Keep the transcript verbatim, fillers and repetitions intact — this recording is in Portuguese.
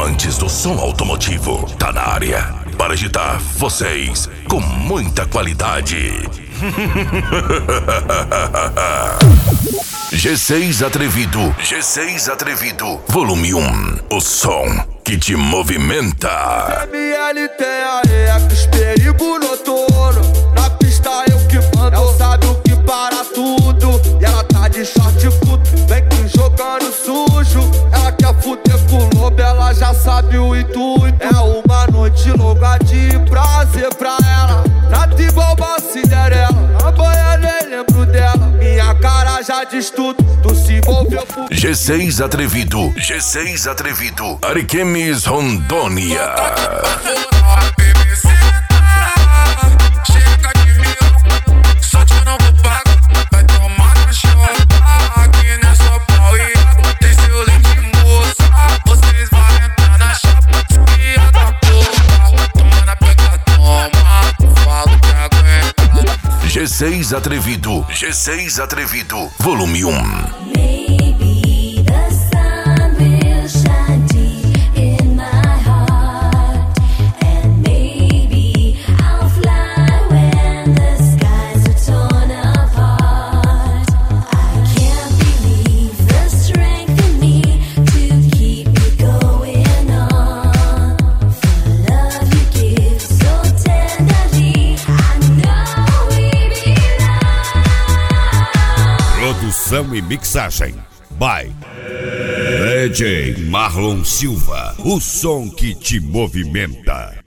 amantes do som automotivo, tá na área para agitar vocês com muita qualidade. G seis Atrevido, G seis Atrevido, volume um, o som que te movimenta. M L T A E, os perigo noturno. Na pista eu que mando, ela sabe o que para tudo. E ela tá de short curto, vem que jogando sujo. Ela quer fuder com o lobo, ela já sabe o intuito. É uma noite longa de prazer pra ela. Trata igual uma Cinderela, a banha nem lembro dela. Minha cara já diz tudo, tu se envolveu por... G seis Atrevido, G seis Atrevido, Ariquemes, Rondônia. G seis Atrevido, G seis Atrevido, volume um. Produção e mixagem by D J Marlon Silva, o som que te movimenta.